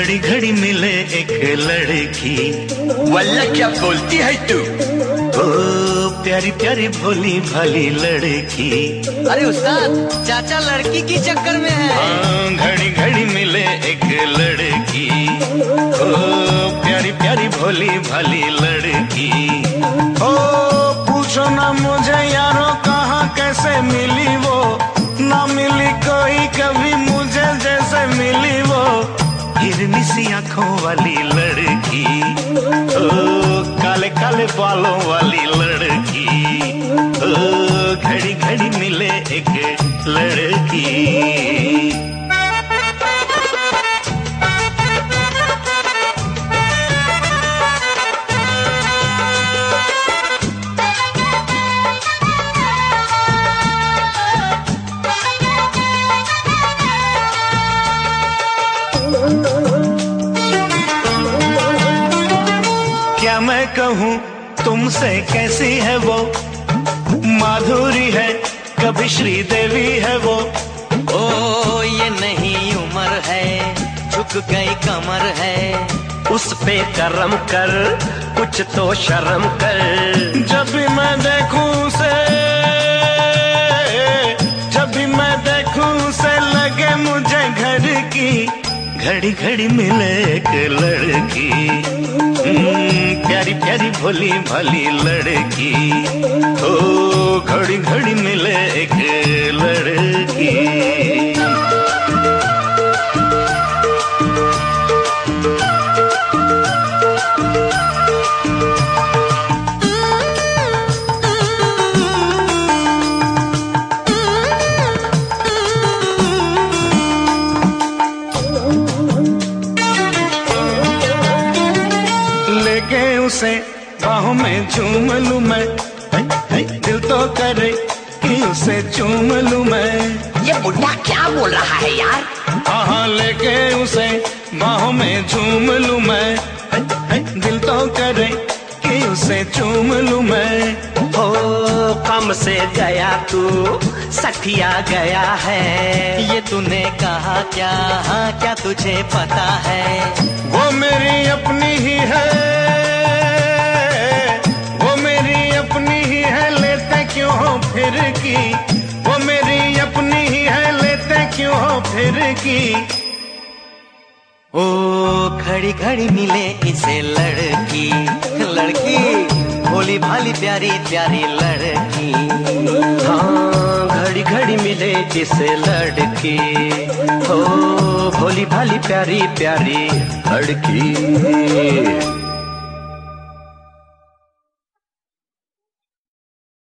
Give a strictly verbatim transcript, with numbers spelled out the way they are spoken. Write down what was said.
घड़ी घड़ी मिले एक लड़की। वल्ला क्या बोलती है तू? ओ प्यारी प्यारी भोली भाली लड़की। अरे उस्ताद, चाचा लड़की की चक्कर में है। हाँ, घड़ी घड़ी मिले एक लड़की। ओ प्यारी प्यारी भोली भाली लड़की। ओ पूछो ना मुझे यारो कहाँ कैसे मिली वो, ना मिली कोई कभी मुझे जैसे मिली वो हिरनी सी आंखों वाली लड़की। ओ काले काले बालों वाली लड़की। ओ घड़ी घड़ी मिले एक लड़की। क्या मैं कहूँ तुमसे कैसी है वो, माधुरी है कभी श्रीदेवी है वो। ओ ये नहीं उम्र है, झुक गई कमर है। उस पे करम कर, कुछ तो शर्म कर। जब भी मैं देखूं उसे, जब भी मैं देखूं उसे लगे मुझे घर की। घड़ी घड़ी मिले एक लड़की। प्यारी प्यारी भोली भाली लड़की। ओ घड़ी घड़ी मिले एक लड़की। लेके उसे बाहों में झूम लूं मैं, दिल तो करे कि उसे चूम लूं मैं। ये बुढ़ा क्या बोल रहा है यार? हाँ लेके उसे बाहों में झूम लूं मैं, दिल तो करे कि उसे चूम लूं मैं। ओ कम से गया तू सठिया गया है। ये तूने कहा क्या, हाँ क्या तुझे पता है? वो मेरी अपनी ही है, वो मेरी अपनी ही है, लेते क्यों हो फिर की। वो मेरी अपनी ही है, लेते क्यों हो फिर की। ओ घड़ी घड़ी मिले इसे लड़की, लड़की भोली भाली प्यारी प्यारी लड़की। हाँ घड़ी घड़ी मिले इसे लड़की। ओ भोली भाली प्यारी प्यारी लड़की।